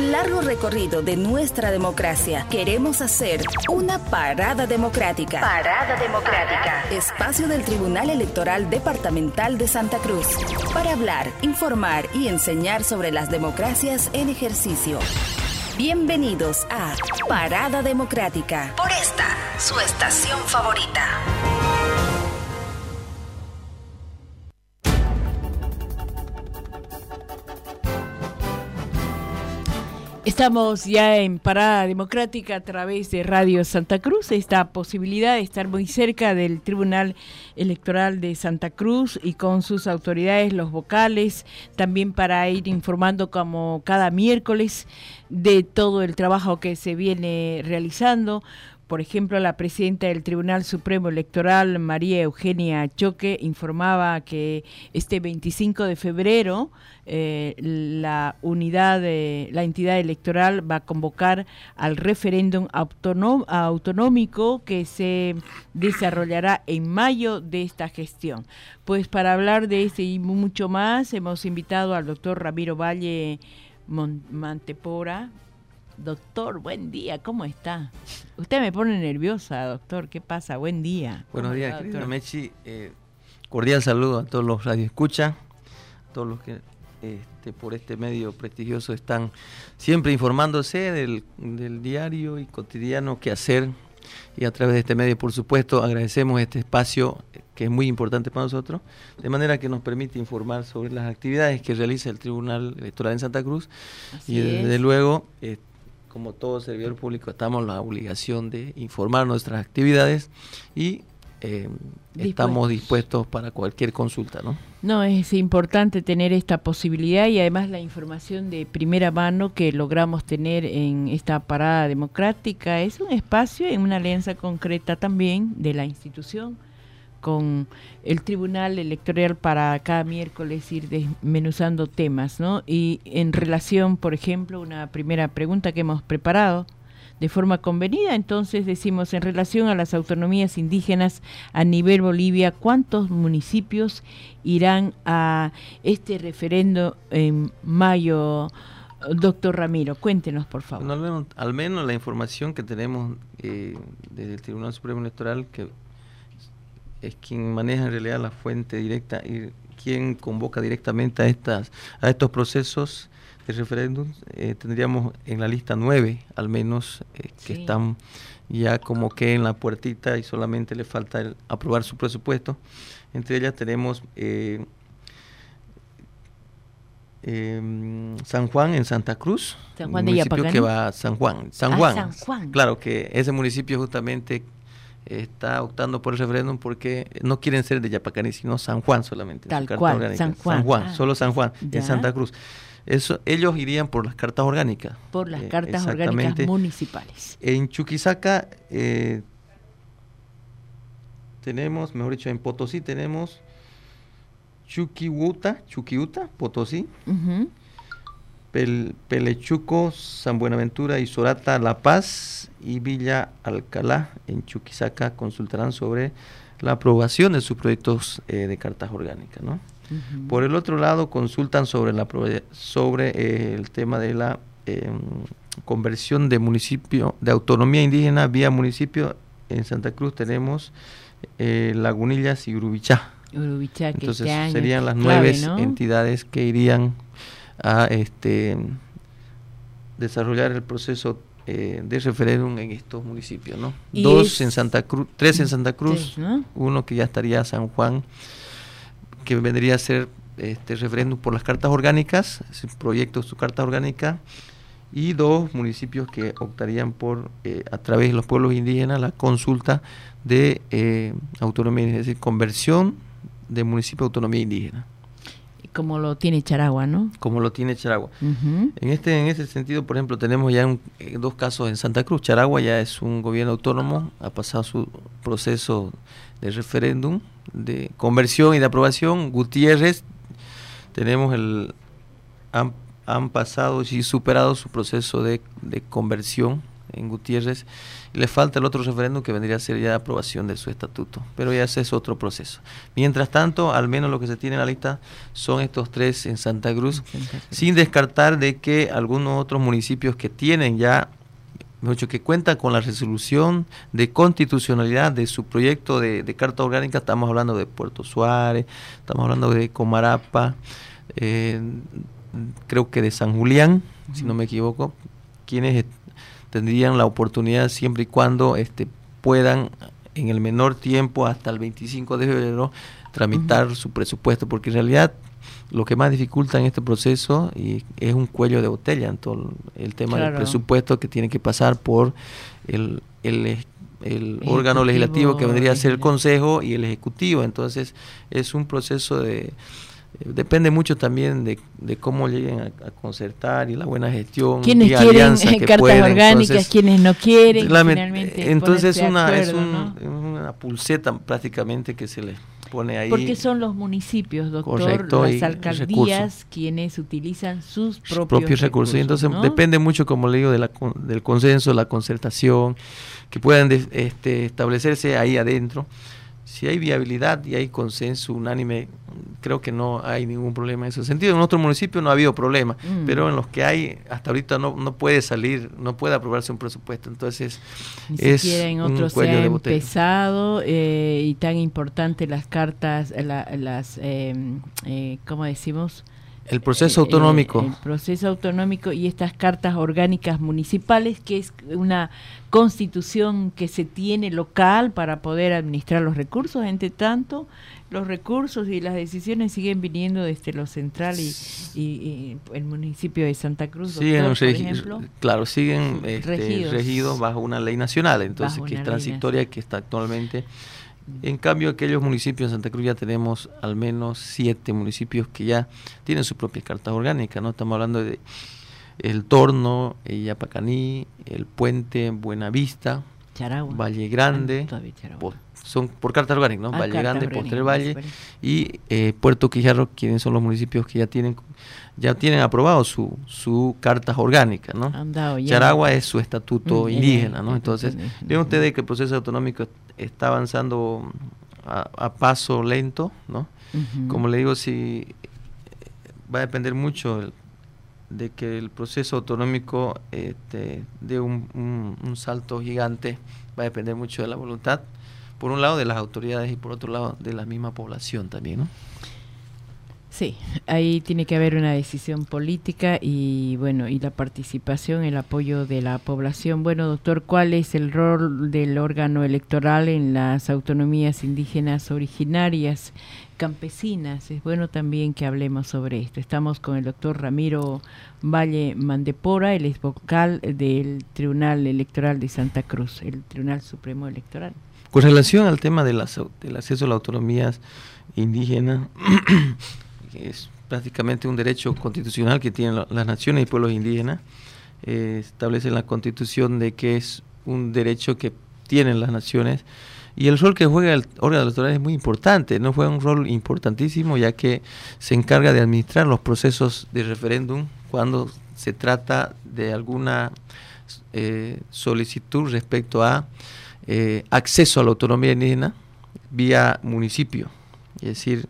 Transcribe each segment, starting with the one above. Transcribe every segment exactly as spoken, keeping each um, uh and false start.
el largo recorrido de nuestra democracia, queremos hacer una parada democrática. Parada democrática. Espacio del Tribunal Electoral Departamental de Santa Cruz. Para hablar, informar y enseñar sobre las democracias en ejercicio. Bienvenidos a Parada Democrática. Por esta, su estación favorita. Estamos ya en Parada Democrática a través de Radio Santa Cruz. Esta posibilidad de estar muy cerca del Tribunal Electoral de Santa Cruz y con sus autoridades, los vocales, también para ir informando como cada miércoles de todo el trabajo que se viene realizando. Por ejemplo, la presidenta del Tribunal Supremo Electoral, María Eugenia Choque, informaba que este veinticinco de febrero eh, la unidad, de, la entidad electoral va a convocar al referéndum autonóm- autonómico que se desarrollará en mayo de esta gestión. Pues para hablar de este y mucho más, hemos invitado al doctor Ramiro Valle Mon- Mantepora. Doctor, buen día, ¿cómo está? Usted me pone nerviosa, doctor, ¿qué pasa? Buen día. Buenos días, va, querida Mechi. Eh, cordial saludo a todos los radioescuchas, a todos los que este, por este medio prestigioso están siempre informándose del, del diario y cotidiano que hacer. Y a través de este medio, por supuesto, agradecemos este espacio que es muy importante para nosotros, de manera que nos permite informar sobre las actividades que realiza el Tribunal Electoral en Santa Cruz. Así y desde es. luego, eh, como todo servidor público, estamos en la obligación de informar nuestras actividades y eh, estamos dispuestos para cualquier consulta, ¿no? No, es importante tener esta posibilidad y además la información de primera mano que logramos tener en esta parada democrática. Es un espacio en una alianza concreta también de la institución con el Tribunal Electoral para cada miércoles ir desmenuzando temas, ¿no? Y en relación, por ejemplo, una primera pregunta que hemos preparado de forma convenida, entonces decimos, en relación a las autonomías indígenas a nivel Bolivia, ¿cuántos municipios irán a este referendo en mayo? Doctor Ramiro, cuéntenos, por favor. No, al, menos, al menos la información que tenemos eh, desde el Tribunal Supremo Electoral, que es quien maneja en realidad la fuente directa y quien convoca directamente a estas a estos procesos de referéndum, eh, tendríamos en la lista nueve al menos eh, que sí. están ya como que en la puertita y solamente le falta el, aprobar su presupuesto. Entre ellas tenemos eh, eh, San Juan en Santa Cruz, San Juan de municipio Yapacaní. que va a San Juan, San ah, Juan. San Juan. Claro que ese municipio justamente está optando por el referéndum porque no quieren ser de Yapacaní, sino San Juan solamente. Tal cual, San Juan. San Juan, ah, solo San Juan, ya. en Santa Cruz. Eso, ellos irían por las cartas orgánicas. Por las eh, cartas orgánicas municipales. En Chuquisaca eh, tenemos, mejor dicho, en Potosí tenemos Chuquihuta, Chuquiuta, Potosí, uh-huh. Pel, Pelechuco, San Buenaventura y Sorata, La Paz y Villa Alcalá en Chuquisaca consultarán sobre la aprobación de sus proyectos eh, de cartas orgánicas, ¿no? Uh-huh. Por el otro lado, consultan sobre la sobre eh, el tema de la eh, conversión de municipio de autonomía indígena vía municipio. En Santa Cruz tenemos eh, Lagunillas y Urubichá. Urubichá, que entonces este año serían las clave, nueve, ¿no?, entidades que irían a este desarrollar el proceso eh, de referéndum en estos municipios, ¿no? Dos es, en Santa Cruz, tres en Santa Cruz, tres, ¿no? Uno que ya estaría San Juan, que vendría a ser este referéndum por las cartas orgánicas, proyectos de su carta orgánica, y dos municipios que optarían por, eh, a través de los pueblos indígenas, la consulta de eh, autonomía, es decir, conversión de municipio a autonomía indígena. Como lo tiene Charagua, ¿no? Como lo tiene Charagua. Uh-huh. En este en ese sentido, por ejemplo, tenemos ya un, eh, dos casos en Santa Cruz. Charagua ya es un gobierno autónomo, ha pasado su proceso de referéndum, de conversión y de aprobación. Gutiérrez, tenemos el han, han pasado y superado su proceso de, de conversión en Gutiérrez, y le falta el otro referéndum que vendría a ser ya aprobación de su estatuto, pero ya ese es otro proceso. Mientras tanto, al menos lo que se tiene en la lista son estos tres en Santa Cruz, Santa Cruz. Sin descartar de que algunos otros municipios que tienen ya, mucho que cuentan con la resolución de constitucionalidad de su proyecto de, de carta orgánica, estamos hablando de Puerto Suárez, estamos hablando de Comarapa, eh, creo que de San Julián, uh-huh. si no me equivoco, quienes tendrían la oportunidad siempre y cuando este, puedan en el menor tiempo, hasta el veinticinco de febrero, tramitar uh-huh. su presupuesto, porque en realidad lo que más dificulta en este proceso y es un cuello de botella en todo el tema claro. del presupuesto, que tiene que pasar por el, el, el órgano legislativo que vendría a ser el Consejo y el Ejecutivo. Entonces es un proceso de... Depende mucho también de, de cómo lleguen a, a concertar y la buena gestión. Quienes y quieren alianza que cartas pueden. Orgánicas, entonces, quienes no quieren. Finalmente, entonces es una, acuerdo, es un, ¿no? una pulseta prácticamente que se le pone ahí. Porque son los municipios, doctor, correcto, las alcaldías quienes utilizan sus propios, propios recursos. recursos. Entonces ¿no? depende mucho, como le digo, de la, del consenso, la concertación, que puedan de, este, establecerse ahí adentro. Si hay viabilidad y hay consenso unánime, creo que no hay ningún problema en ese sentido. En otros municipios no ha habido problema, mm. pero en los que hay, hasta ahorita no, no puede salir, no puede aprobarse un presupuesto. Entonces, ni es siquiera en un otros cuello se ha de botella. empezado eh, y tan importante las cartas, la, las, eh, eh, ¿cómo decimos? El proceso autonómico. El, el proceso autonómico y estas cartas orgánicas municipales, que es una constitución que se tiene local para poder administrar los recursos. Entre tanto, los recursos y las decisiones siguen viniendo desde lo central y, y, y el municipio de Santa Cruz, doctor, siguen, por regi- ejemplo. Claro, siguen este, regidos. regidos bajo una ley nacional, entonces que es transitoria, que está actualmente. En cambio, aquellos municipios en Santa Cruz ya tenemos al menos siete municipios que ya tienen sus propias cartas orgánicas, ¿no? Estamos hablando de El Torno, Yapacaní, El Puente, Buenavista, Charagua, Valle Grande, po, son por carta orgánica, ¿no? Ah, Valle Grande, Postrer Valle y eh, Puerto Quijarro, quienes son los municipios que ya tienen ya tienen aprobado su su cartas orgánicas, ¿no? Charagua es su estatuto mm, indígena, ¿no? Entonces, ven ustedes que el proceso autonómico está avanzando a, a paso lento, ¿no? Uh-huh. Como le digo, si va a depender mucho el, de que el proceso autonómico este, dé un, un, un salto gigante, va a depender mucho de la voluntad, por un lado de las autoridades y por otro lado de la misma población también, ¿no? Sí, ahí tiene que haber una decisión política y bueno, y la participación, el apoyo de la población. Bueno, doctor, ¿cuál es el rol del órgano electoral en las autonomías indígenas originarias, campesinas? Es bueno también que hablemos sobre esto. Estamos con el doctor Ramiro Valle Mandepora, el ex vocal del Tribunal Electoral de Santa Cruz, el Tribunal Supremo Electoral. Con relación al tema de las, del acceso a las autonomías indígenas, que es prácticamente un derecho constitucional que tienen las naciones y pueblos indígenas, eh, establece en la Constitución de que es un derecho que tienen las naciones, y el rol que juega el órgano electoral es muy importante, no juega un rol importantísimo, ya que se encarga de administrar los procesos de referéndum cuando se trata de alguna eh, solicitud respecto a eh, acceso a la autonomía indígena vía municipio, es decir,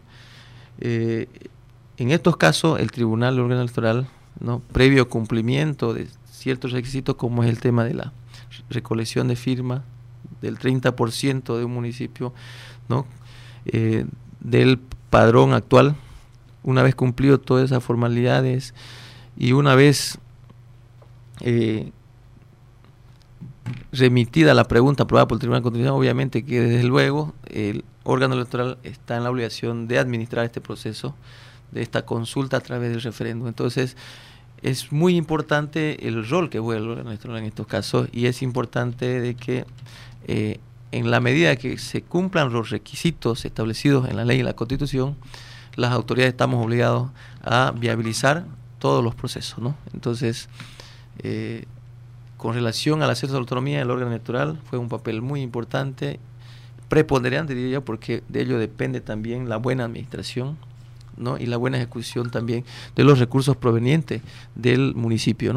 Eh, en estos casos el tribunal el órgano electoral, ¿no?, previo cumplimiento de ciertos requisitos, como es el tema de la recolección de firmas del treinta por ciento de un municipio, ¿no?, eh, del padrón actual, una vez cumplido todas esas formalidades y una vez eh, remitida la pregunta aprobada por el Tribunal Constitucional, obviamente que desde luego el órgano electoral está en la obligación de administrar este proceso de esta consulta a través del referéndum. Entonces es muy importante el rol que juega el órgano electoral en estos casos, y es importante de que eh, en la medida que se cumplan los requisitos establecidos en la ley y la Constitución, las autoridades estamos obligados a viabilizar todos los procesos, ¿no? Entonces eh, con relación al acceso a la autonomía, el órgano electoral fue un papel muy importante, preponderante, diría yo, porque de ello depende también la buena administración, ¿no?, y la buena ejecución también de los recursos provenientes del municipio, ¿no?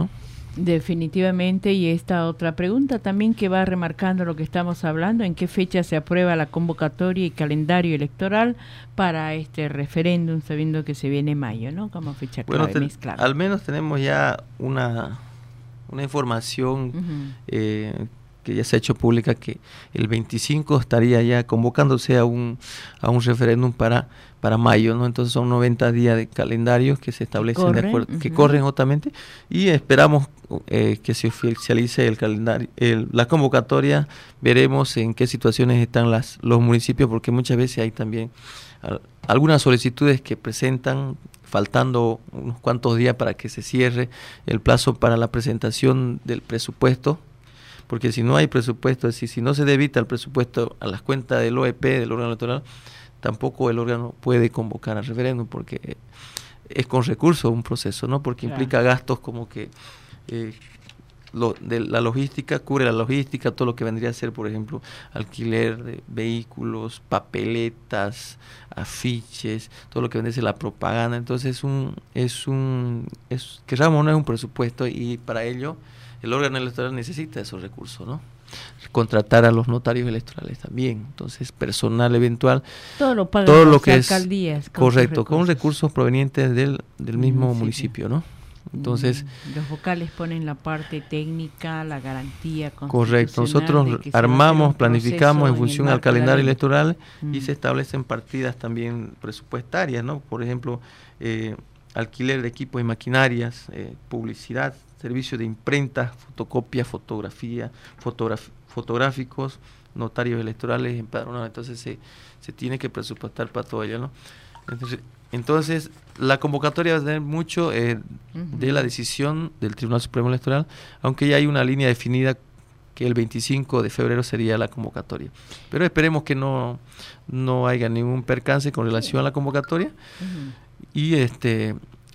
Definitivamente, y esta otra pregunta también que va remarcando lo que estamos hablando, ¿en qué fecha se aprueba la convocatoria y calendario electoral para este referéndum, sabiendo que se viene mayo, ¿no? Como fecha clave, bueno, ten, mes clave. Al menos tenemos ya una, una información uh-huh. eh, que ya se ha hecho pública, que el veinticinco estaría ya convocándose a un a un referéndum para para mayo, ¿no? Entonces son noventa días de calendario que se establecen corren, de acuerdo, uh-huh. que corren justamente, y esperamos eh, que se oficialice el calendario, el, la convocatoria. Veremos en qué situaciones están las los municipios, porque muchas veces hay también al, algunas solicitudes que presentan faltando unos cuantos días para que se cierre el plazo para la presentación del presupuesto, porque si no hay presupuesto, es decir, si no se debita el presupuesto a las cuentas del O E P, del órgano electoral, tampoco el órgano puede convocar al referéndum, porque es con recursos un proceso, ¿no? Porque claro. implica gastos como que eh, lo, de la logística, cubre la logística, todo lo que vendría a ser, por ejemplo, alquiler de vehículos, papeletas, afiches, todo lo que vendría a ser la propaganda. Entonces es un, es un, es, que Ramos no es un presupuesto, y para ello el órgano electoral necesita esos recursos, ¿no? Contratar a los notarios electorales también, entonces personal eventual, todo lo pagan todo lo las que alcaldías, es correcto, con recursos provenientes del, del mismo municipio, ¿no? Entonces, los vocales ponen la parte técnica, la garantía correcto, nosotros armamos, planificamos en función al calendario electoral mm. y se establecen partidas también presupuestarias, ¿no? Por ejemplo, eh, alquiler de equipos y maquinarias, eh, publicidad, servicio de imprenta, fotocopia, fotografía, fotograf, fotográficos, notarios electorales, empadronados. Entonces se, se tiene que presupuestar para todo ello, ¿no? Entonces, entonces la convocatoria va a tener mucho eh, uh-huh. de la decisión del Tribunal Supremo Electoral, aunque ya hay una línea definida que el veinticinco de febrero sería la convocatoria. Pero esperemos que no, no haya ningún percance con relación a la convocatoria. Uh-huh. Y este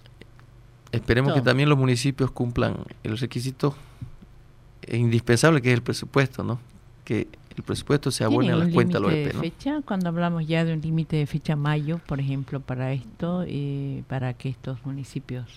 esperemos Todo. que también los municipios cumplan el requisito indispensable, que es el presupuesto, ¿no? Que el presupuesto se abone a las cuentas del O E P, ¿no? Fecha, cuando hablamos ya de un límite de fecha mayo, por ejemplo, para esto, eh, para que estos municipios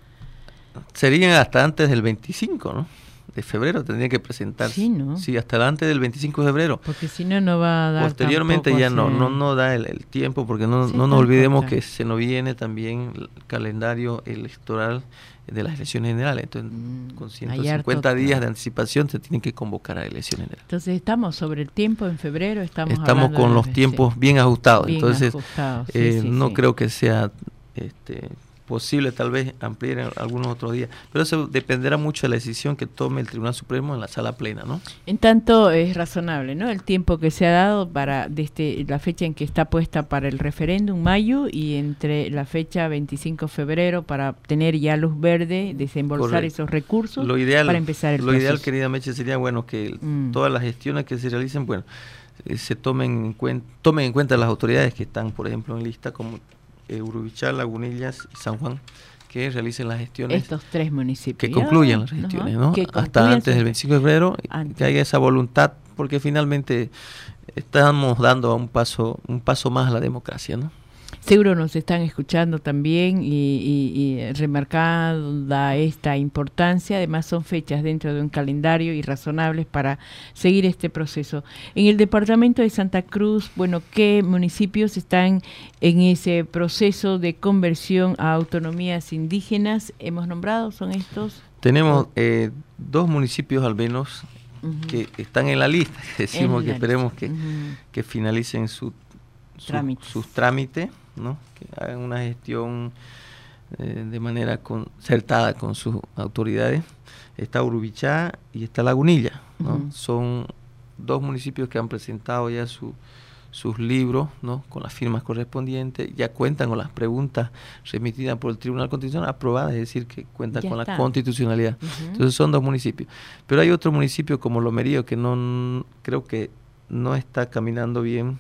serían hasta antes del veinticinco, ¿no? De febrero tendrían que presentarse. Sí, ¿no? Sí, hasta antes del veinticinco de febrero. Porque si no, no va a dar. Posteriormente ya no, no, no da el, el tiempo, porque no, sí, no nos olvidemos contra. que se nos viene también el calendario electoral de las elecciones generales. Entonces, mm, con ciento cincuenta días de anticipación se tienen que convocar a elecciones generales. Entonces, estamos sobre el tiempo en febrero, estamos Estamos con los tiempos sí. bien ajustados. Bien Entonces, ajustados. Sí, eh, sí, no sí. creo que sea este posible tal vez ampliar en algunos otros días, pero eso dependerá mucho de la decisión que tome el Tribunal Supremo en la sala plena, ¿no? En tanto es razonable, ¿no? El tiempo que se ha dado para desde la fecha en que está puesta para el referéndum, mayo, y entre la fecha veinticinco de febrero para tener ya luz verde, desembolsar Correcto. esos recursos lo ideal, para empezar el Lo proceso. ideal, querida Meche, sería bueno que mm. todas las gestiones que se realicen, bueno, eh, se tomen en cuenta, tomen en cuenta las autoridades que están, por ejemplo, en lista, como Eh, Urubichá, Lagunillas y San Juan, que realicen las gestiones. Estos tres municipios. Que concluyan las gestiones, ¿no? ¿no? Hasta antes del veinticinco de febrero, antes. que haya esa voluntad, porque finalmente estamos dando un paso, un paso más a la democracia, ¿no? Seguro nos están escuchando también y, y, y remarcada esta importancia. Además son fechas dentro de un calendario y razonables para seguir este proceso. En el departamento de Santa Cruz, bueno, ¿qué municipios están en ese proceso de conversión a autonomías indígenas? ¿Hemos nombrado? ¿Son estos? Tenemos eh, dos municipios al menos uh-huh. que están en la lista. Decimos que esperemos que, uh-huh. que finalicen su, su, trámites. sus trámites, ¿no? Que hagan una gestión eh, de manera concertada con sus autoridades. Está Urubichá y está Lagunilla, ¿no? Uh-huh. Son dos municipios que han presentado ya su, sus libros, ¿no? Con las firmas correspondientes, ya cuentan con las preguntas remitidas por el Tribunal Constitucional aprobadas, es decir, que cuentan ya con está. la constitucionalidad. Uh-huh. Entonces son dos municipios. Pero hay otro municipio como Lomerío que no creo que no está caminando bien.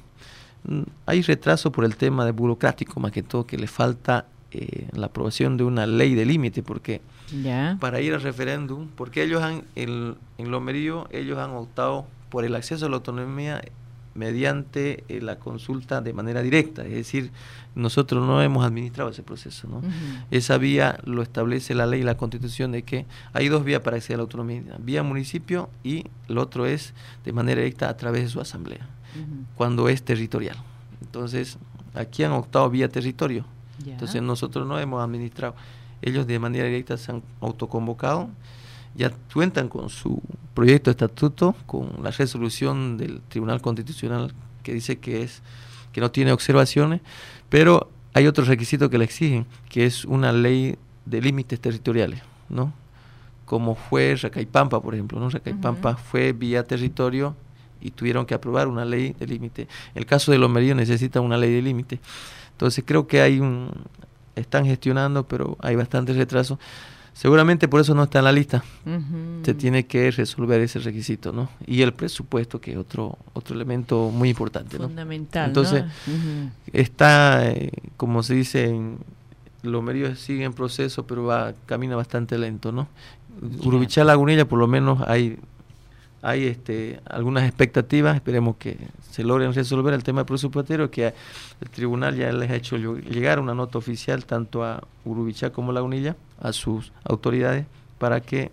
Hay retraso por el tema de burocrático, más que todo, que le falta eh, la aprobación de una ley de límite, porque ya. para ir al referéndum, porque ellos han, el, en Lomerío, ellos han optado por el acceso a la autonomía mediante eh, la consulta de manera directa, es decir, nosotros no hemos administrado ese proceso, ¿no? Uh-huh. Esa vía lo establece la ley y la Constitución, de que hay dos vías para acceder a la autonomía, vía municipio y lo otro es de manera directa a través de su asamblea, uh-huh. cuando es territorial. Entonces, aquí han optado vía territorio, yeah. entonces nosotros no hemos administrado, ellos de manera directa se han autoconvocado, ya cuentan con su proyecto de estatuto, con la resolución del Tribunal Constitucional que dice que es que no tiene observaciones, pero hay otros requisitos que le exigen, que es una ley de límites territoriales, ¿no? Como fue Racaipampa, por ejemplo, ¿no? Racaipampa uh-huh. fue vía territorio y tuvieron que aprobar una ley de límite. El caso de Lomerío necesita una ley de límite. Entonces creo que hay un están gestionando, pero hay bastante retraso. Seguramente por eso no está en la lista. Uh-huh. Se tiene que resolver ese requisito, ¿no? Y el presupuesto, que es otro otro elemento muy importante, ¿no? Fundamental, entonces, ¿no? Uh-huh. está, eh, como se dice, en Lomerío sigue en proceso, pero va camina bastante lento, ¿no? Yeah. Urubichá, Lagunilla, por lo menos hay hay este algunas expectativas, esperemos que se logren resolver el tema presupuestario, que el tribunal ya les ha hecho llegar una nota oficial tanto a Urubichá como Lagunilla, a sus autoridades, para que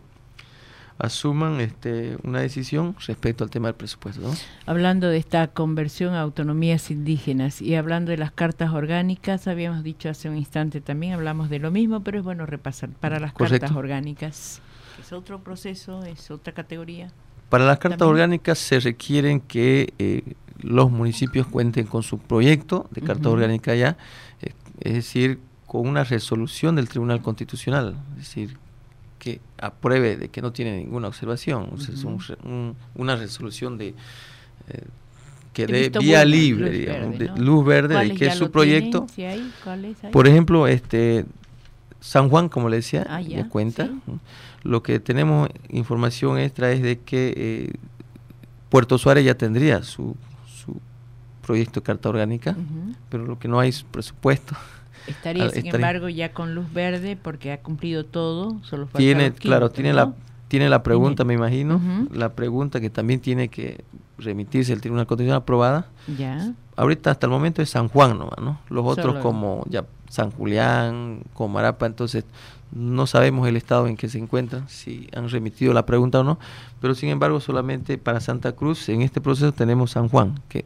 asuman este una decisión respecto al tema del presupuesto, ¿no? Hablando de esta conversión a autonomías indígenas y hablando de las cartas orgánicas, habíamos dicho hace un instante también, hablamos de lo mismo, pero es bueno repasar para las Correcto. Cartas orgánicas. ¿Es otro proceso? ¿Es otra categoría? Para las cartas ¿También? Orgánicas se requieren que eh, los municipios cuenten con su proyecto de carta uh-huh. orgánica ya, eh, es decir, con una resolución del Tribunal Constitucional, es decir, que apruebe de que no tiene ninguna observación, uh-huh. o sea, es un, un, una resolución de eh, que dé vía bueno, libre, luz digamos, verde, ¿no? de, luz verde de que es su proyecto. ¿Si hay? ¿Cuáles hay? Por ejemplo, este San Juan, como le decía, ah, ya, le cuenta. ¿Sí? Lo que tenemos información extra es de que eh, Puerto Suárez ya tendría su, su proyecto de carta orgánica, uh-huh. pero lo que no hay es presupuesto. Estaría, sin estaría, embargo, ya con luz verde porque ha cumplido todo. Solo falta tiene, quinto, claro, tiene ¿no? la tiene la pregunta, ¿Tiene? me imagino, Uh-huh. la pregunta que también tiene que remitirse al Tribunal Constitucional aprobada. Ya. Ahorita hasta el momento es San Juan nomás, ¿no? Los otros Solo como ya San Julián, Comarapa, entonces no sabemos el estado en que se encuentran, si han remitido la pregunta o no, pero sin embargo solamente para Santa Cruz en este proceso tenemos San Juan, que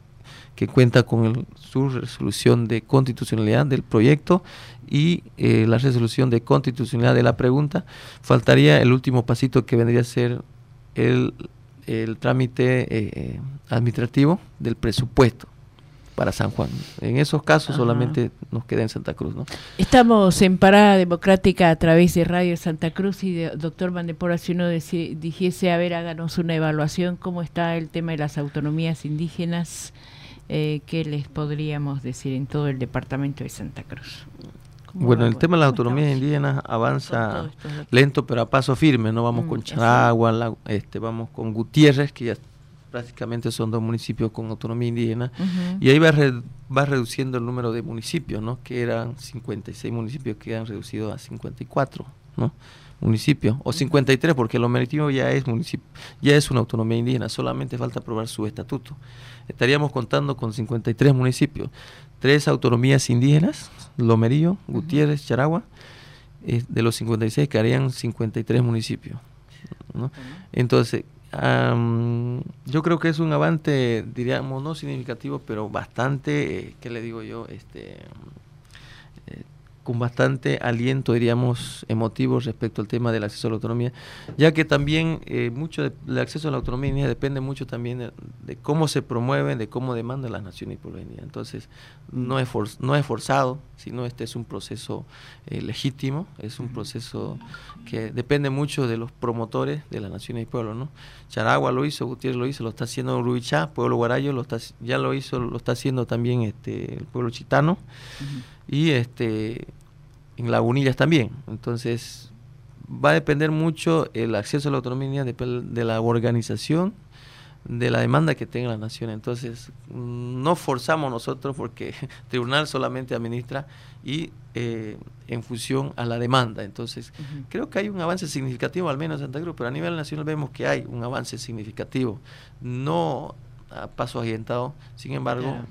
que cuenta con el, su resolución de constitucionalidad del proyecto y eh, la resolución de constitucionalidad de la pregunta. Faltaría el último pasito, que vendría a ser el, el trámite eh, administrativo del presupuesto para San Juan. En esos casos Ajá. solamente nos queda en Santa Cruz, ¿no? Estamos en Parada Democrática a través de Radio Santa Cruz y de, doctor Vandepora, si uno deci, dijese, a ver, háganos una evaluación, ¿cómo está el tema de las autonomías indígenas? Eh, ¿Qué les podríamos decir en todo el departamento de Santa Cruz? Bueno, el tema de las autonomías indígenas avanza lento, pero a paso firme, ¿no? Vamos mm, con Charagua, la, este, vamos con Gutiérrez, que ya prácticamente son dos municipios con autonomía indígena, uh-huh. y ahí va, re, va reduciendo el número de municipios, ¿no? Que eran cincuenta y seis municipios, que han reducido a cincuenta y cuatro, ¿no? Municipios, o cincuenta y tres, porque el Lomeritimo ya es municipio, ya es una autonomía indígena, solamente falta aprobar su estatuto. Estaríamos contando con cincuenta y tres municipios, tres autonomías indígenas, Lomerío, Gutiérrez, uh-huh. Charagua, eh, de los cincuenta y seis quedarían cincuenta y tres municipios, ¿no? Uh-huh. Entonces, um, yo creo que es un avance, diríamos, no significativo, pero bastante, eh, ¿qué le digo yo? Este... Eh, con bastante aliento, diríamos, emotivo respecto al tema del acceso a la autonomía, ya que también eh, mucho de, del acceso a la autonomía indígena depende mucho también de, de cómo se promueve, de cómo demandan las naciones y pueblos indígenas. Entonces, no es, for, no es forzado, sino este es un proceso eh, legítimo, es un proceso que depende mucho de los promotores de las naciones y pueblos, ¿no? Charagua lo hizo, Gutiérrez lo hizo, lo está haciendo Urubichá, pueblo guarayo, lo está, ya lo hizo, lo está haciendo también este el pueblo chitano, uh-huh. y este en Lagunillas también. Entonces va a depender mucho el acceso a la autonomía de, de la organización, de la demanda que tenga la nación. Entonces no forzamos nosotros, porque el tribunal solamente administra y eh, en función a la demanda. Entonces uh-huh. creo que hay un avance significativo, al menos en Santa Cruz, pero a nivel nacional vemos que hay un avance significativo. No a pasos agigantados, sin embargo, claro.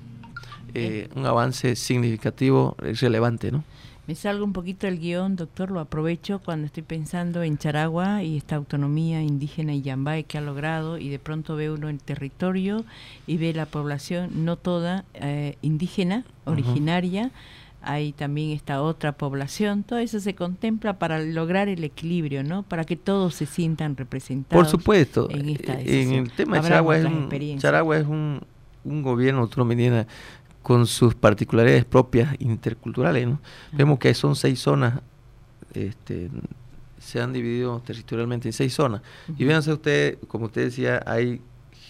eh, un avance significativo, relevante, ¿no? Me salgo un poquito del guión, doctor, lo aprovecho cuando estoy pensando en Charagua y esta autonomía indígena y yambay que ha logrado, y de pronto ve uno el territorio y ve la población, no toda eh, indígena, originaria, uh-huh. Hay también esta otra población, todo eso se contempla para lograr el equilibrio, ¿no? Para que todos se sientan representados. Por supuesto, en esta en el tema de Charagua es, un, Charagua es un, un gobierno autónomo indígena con sus particularidades propias interculturales, ¿no? Uh-huh. Vemos que son seis zonas, este, se han dividido territorialmente en seis zonas. Uh-huh. Y véanse usted, como usted decía, hay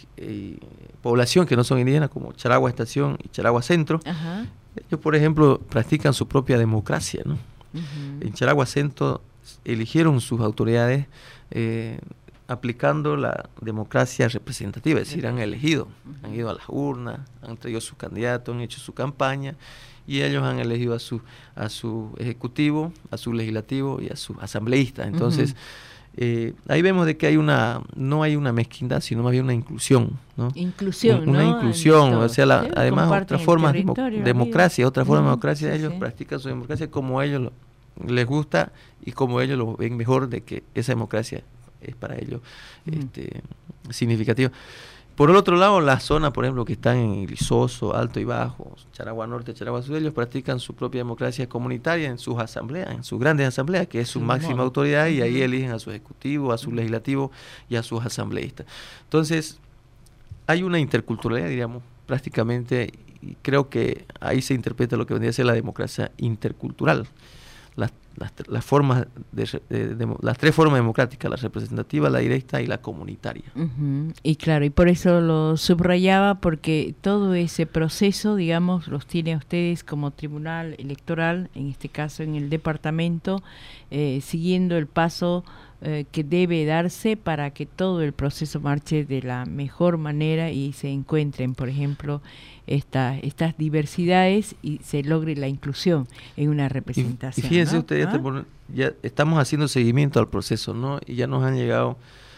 eh, población que no son indígenas, como Charagua Estación y Charagua Centro. Uh-huh. Ellos, por ejemplo, practican su propia democracia, ¿no? Uh-huh. En Charagua Centro eligieron sus autoridades eh, aplicando la democracia representativa, es decir, han elegido, uh-huh. han ido a las urnas, han traído sus candidatos, han hecho su campaña y ellos han elegido a su a su ejecutivo, a su legislativo y a sus asambleístas. Entonces, uh-huh. eh, ahí vemos de que hay una no hay una mezquindad, sino más bien una inclusión, ¿no? Inclusión, una ¿no? inclusión, o sea, la, además otras formas de democracia, otra forma uh-huh. de democracia, sí, ellos sí. practican su democracia como ellos lo, les gusta y como ellos lo ven mejor de que esa democracia es para ellos uh-huh. este, significativo. Por el otro lado, las zonas, por ejemplo, que están en Ilisoso, Alto y Bajo, Charagua Norte, Charagua Sur, ellos practican su propia democracia comunitaria en sus asambleas, en sus grandes asambleas, que es su sí, máxima modo. autoridad, y ahí eligen a su ejecutivo, a su legislativo y a sus asambleístas. Entonces, hay una interculturalidad, diríamos, prácticamente, y creo que ahí se interpreta lo que vendría a ser la democracia intercultural. Las, las, las formas de, de, de, las tres formas democráticas, la representativa, la directa y la comunitaria. Uh-huh. Y claro, y por eso lo subrayaba, porque todo ese proceso, digamos, los tiene a ustedes como tribunal electoral, en este caso en el departamento, eh, siguiendo el paso eh, que debe darse para que todo el proceso marche de la mejor manera y se encuentren, por ejemplo, esta, estas diversidades y se logre la inclusión en una representación. Y, y fíjense ¿no? ustedes, ¿Ah? ya estamos haciendo seguimiento al proceso, ¿no? Y ya nos han llegado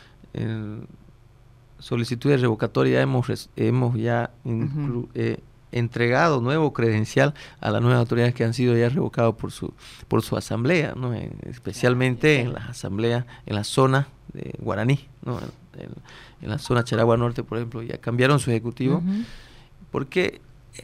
eh, solicitudes revocatorias, hemos, hemos ya inclu, uh-huh. eh, entregado nuevo credencial a las nuevas autoridades que han sido ya revocados por su por su asamblea, ¿no? En, especialmente en las asambleas, en la zona de Guaraní, ¿no? En, en, en la zona Charagua Norte, por ejemplo, ya cambiaron su ejecutivo. Uh-huh. Porque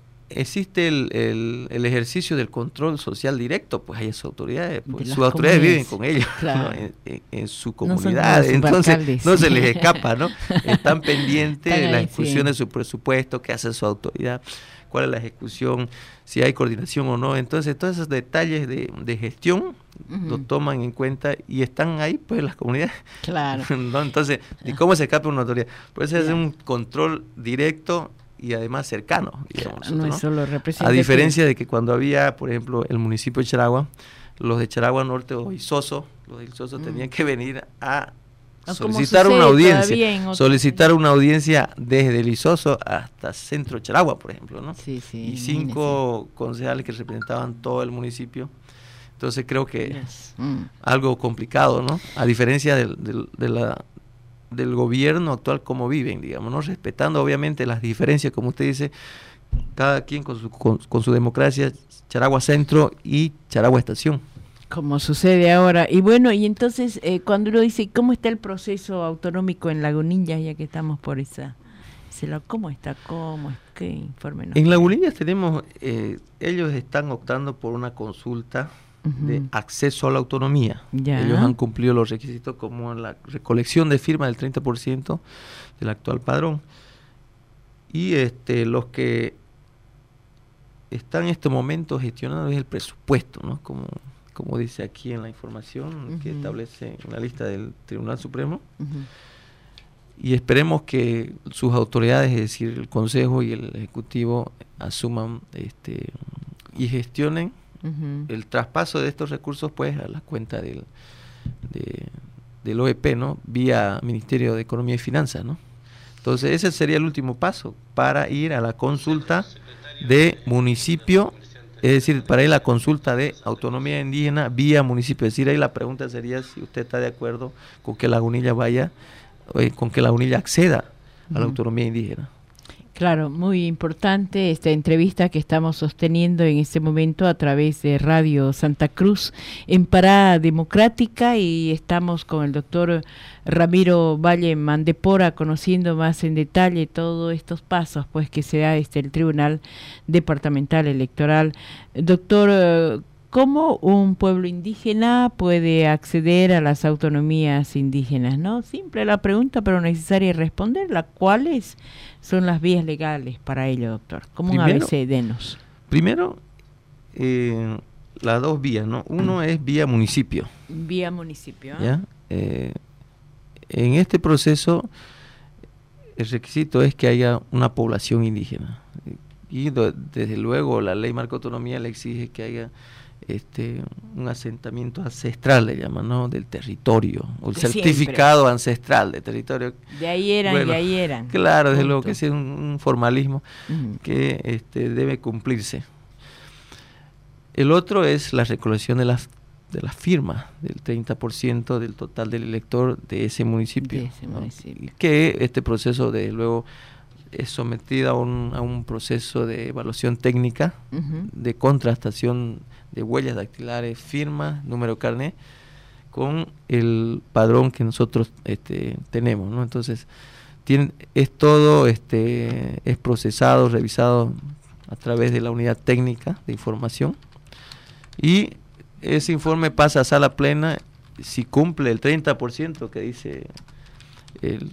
existe el, el, el ejercicio del control social directo, pues hay esas autoridades, pues sus autoridades viven con ellos, claro. ¿no? en, en, en su comunidad, no entonces no se les escapa, ¿no? Están pendientes de la ejecución sí. de su presupuesto, qué hace su autoridad, cuál es la ejecución, si hay coordinación o no. Entonces todos esos detalles de, de gestión uh-huh. lo toman en cuenta y están ahí pues las comunidades. Claro. ¿no? Entonces, ¿y cómo se escapa una autoridad? Por eso es un control directo y además cercano, digamos. Claro, nosotros, no es solo ¿no? representativo. A diferencia de que cuando había, por ejemplo, el municipio de Charagua, los de Charagua Norte o Isoso, los de Isoso mm. tenían que venir a no, solicitar una audiencia, solicitar una audiencia desde el Isoso hasta Centro Charagua, por ejemplo, ¿no? Sí, sí, y cinco concejales que representaban todo el municipio. Entonces creo que yes. mm. algo complicado, ¿no? A diferencia de, de, de la del gobierno actual, como viven, digamos, ¿no? Respetando obviamente las diferencias, como usted dice, cada quien con su, con, con su democracia, Charagua Centro y Charagua Estación. Como sucede ahora. Y bueno, y entonces, eh, cuando uno dice, ¿cómo está el proceso autonómico en Lagunillas, ya que estamos por esa... ¿Cómo está? ¿Cómo es? ¿Qué informe nos En Lagunillas tenemos, eh, ellos están optando por una consulta de acceso a la autonomía. Ya. Ellos han cumplido los requisitos como la recolección de firmas del treinta por ciento del actual padrón. Y este los que están en este momento gestionando es el presupuesto, ¿no? Como, como dice aquí en la información uh-huh. que establece en la lista del Tribunal Supremo. Uh-huh. Y esperemos que sus autoridades, es decir, el Consejo y el Ejecutivo, asuman este y gestionen Uh-huh. el traspaso de estos recursos pues a la cuenta del de, del O E P, ¿no? Vía Ministerio de Economía y Finanzas, ¿no? Entonces ese sería el último paso para ir a la consulta de municipio, es decir, para ir a la consulta de autonomía indígena vía municipio. Es decir, ahí la pregunta sería si usted está de acuerdo con que Lagunilla vaya, eh, con que Lagunilla acceda uh-huh. a la autonomía indígena. Claro, muy importante esta entrevista que estamos sosteniendo en este momento a través de Radio Santa Cruz en Parada Democrática, y estamos con el doctor Ramiro Valle Mandepora conociendo más en detalle todos estos pasos pues que se da este el Tribunal Departamental Electoral. Doctor, ¿cómo un pueblo indígena puede acceder a las autonomías indígenas? ¿No? Simple la pregunta, pero necesaria responderla. ¿Cuáles son las vías legales para ello, doctor? Como un A B C, denos. Primero, eh, las dos vías, ¿no? Uno es vía municipio. Vía municipio. ¿eh? ¿Ya? Eh, en este proceso, el requisito es que haya una población indígena. Y do, desde luego la ley marco autonomía le exige que haya este un asentamiento ancestral, le llaman, ¿no? Del territorio, o el Siempre. certificado ancestral de territorio. De ahí eran, bueno, de ahí eran. Claro, desde Punto. luego que ese es un, un formalismo Uh-huh. que este, debe cumplirse. El otro es la recolección de las de las firmas del treinta por ciento del total del elector de ese municipio, De ese ¿no? municipio. Que este proceso desde luego es sometido a un, a un proceso de evaluación técnica, Uh-huh. de contrastación de huellas dactilares, firmas, número de carnet, con el padrón que nosotros este, tenemos, ¿no? Entonces, tiene, es todo, este, es procesado, revisado a través de la unidad técnica de información, y ese informe pasa a sala plena si cumple el treinta por ciento que dice el,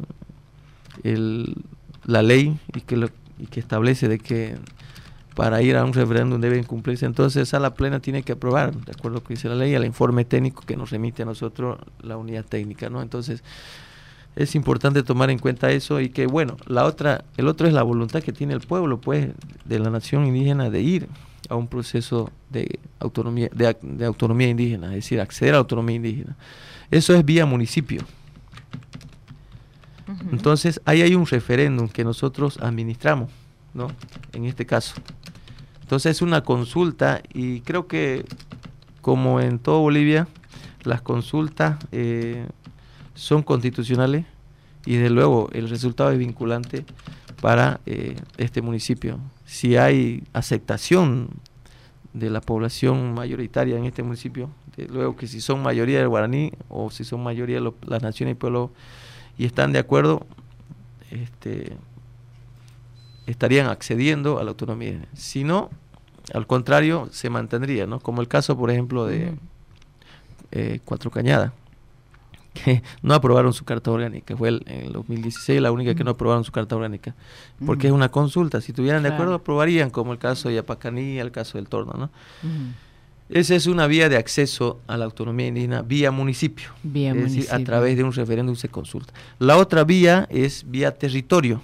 el, la ley y que, lo, y que establece de que para ir a un referéndum deben cumplirse. Entonces sala plena tiene que aprobar, de acuerdo a lo que dice la ley, al informe técnico que nos remite a nosotros la unidad técnica, ¿no? Entonces es importante tomar en cuenta eso, y que bueno, la otra, el otro es la voluntad que tiene el pueblo, pues, de la nación indígena de ir a un proceso de autonomía, de, de autonomía indígena, es decir, acceder a la autonomía indígena. Eso es vía municipio. Uh-huh. Entonces, ahí hay un referéndum que nosotros administramos, ¿no? En este caso. Entonces, es una consulta, y creo que, como en toda Bolivia, las consultas eh, son constitucionales, y desde luego el resultado es vinculante para eh, este municipio. Si hay aceptación de la población mayoritaria en este municipio, de luego que si son mayoría del guaraní o si son mayoría de las naciones y pueblos y están de acuerdo, este, estarían accediendo a la autonomía. Si no, al contrario, se mantendría, ¿no? Como el caso, por ejemplo, de uh-huh. eh, Cuatro Cañadas, que no aprobaron su carta orgánica. Fue el, en el dos mil dieciséis la única que no aprobaron su carta orgánica, porque uh-huh. es una consulta. Si estuvieran claro. de acuerdo, aprobarían, como el caso de Yapacaní, el caso del Torno, ¿no? Uh-huh. Esa es una vía de acceso a la autonomía indígena vía municipio, vía es municipio. decir, a través de un referéndum se consulta. La otra vía es vía territorio,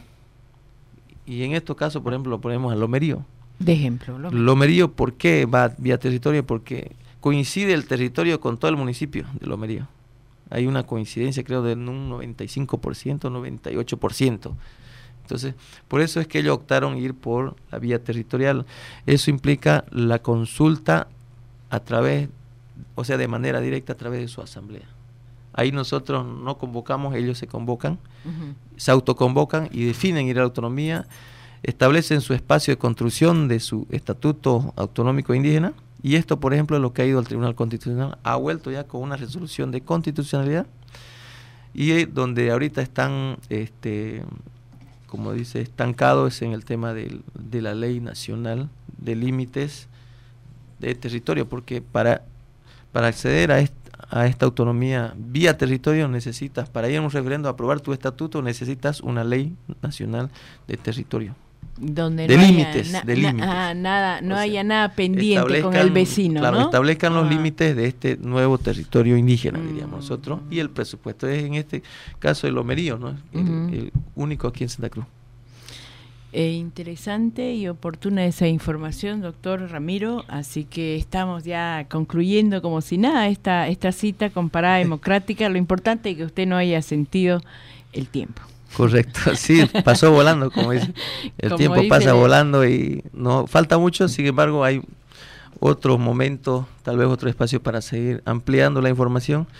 y en estos casos, por ejemplo, lo ponemos a Lomerío. De ejemplo, Lomerío. Lomerío, ¿por qué va vía territorio? Porque coincide el territorio con todo el municipio de Lomerío. Hay una coincidencia, creo, de un noventa y cinco por ciento, noventa y ocho por ciento. Entonces, por eso es que ellos optaron ir por la vía territorial. Eso implica la consulta a través, o sea, de manera directa a través de su asamblea. Ahí nosotros no convocamos, ellos se convocan, uh-huh. se autoconvocan y definen ir a la autonomía, establecen su espacio de construcción de su estatuto autonómico indígena. Y esto, por ejemplo, es lo que ha ido al Tribunal Constitucional, ha vuelto ya con una resolución de constitucionalidad, y eh, donde ahorita están, este, como dice, estancados en el tema de, de la Ley Nacional de Límites de Territorio, porque para, para acceder a, est, a esta autonomía vía territorio necesitas, para ir a un referendo a aprobar tu estatuto, necesitas una Ley Nacional de Territorio. Donde de no límites, haya na, de límites. Na, ah, nada, no o sea, haya nada pendiente con el vecino, claro, ¿no? establezcan ah. los límites de este nuevo territorio indígena, mm. diríamos nosotros, mm. y el presupuesto es en este caso el Lomerío, ¿no? El, uh-huh. el único aquí en Santa Cruz. Eh, interesante y oportuna esa información, doctor Ramiro, así que estamos ya concluyendo como si nada esta, esta cita con Parada Democrática. Lo importante es que usted no haya sentido el tiempo. Correcto, sí, pasó volando, como dice. El como tiempo dice pasa el... volando y no falta mucho, sin embargo hay otros momentos, tal vez otro espacio para seguir ampliando la información.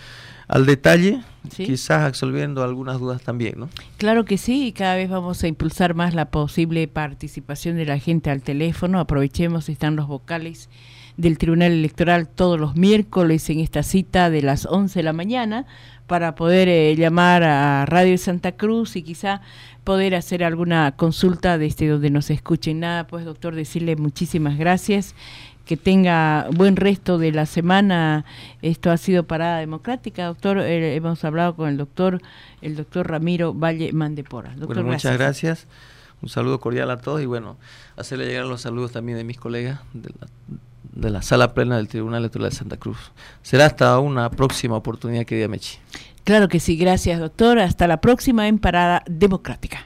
al detalle, ¿sí? Quizás absolviendo algunas dudas también, ¿no? Claro que sí, y cada vez vamos a impulsar más la posible participación de la gente al teléfono. Aprovechemos, están los vocales del Tribunal Electoral todos los miércoles en esta cita de las once de la mañana para poder eh, llamar a Radio Santa Cruz y quizá poder hacer alguna consulta desde donde nos escuchen. Nada, pues doctor, decirle muchísimas gracias, que tenga buen resto de la semana. Esto ha sido Parada Democrática, doctor. Eh, hemos hablado con el doctor, el doctor Ramiro Valle Mandepora. Doctor, bueno, muchas gracias. gracias. Un saludo cordial a todos y bueno, hacerle llegar los saludos también de mis colegas de la, de la Sala Plena del Tribunal Electoral de Santa Cruz. Será hasta una próxima oportunidad, querida Mechi. Claro que sí, gracias doctor. Hasta la próxima en Parada Democrática.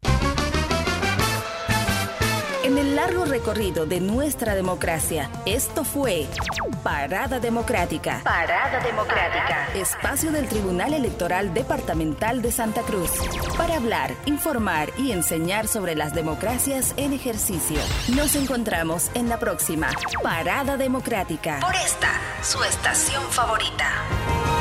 En el largo recorrido de nuestra democracia, esto fue Parada Democrática. Parada Democrática. Espacio del Tribunal Electoral Departamental de Santa Cruz. Para hablar, informar y enseñar sobre las democracias en ejercicio. Nos encontramos en la próxima Parada Democrática. Por esta, su estación favorita.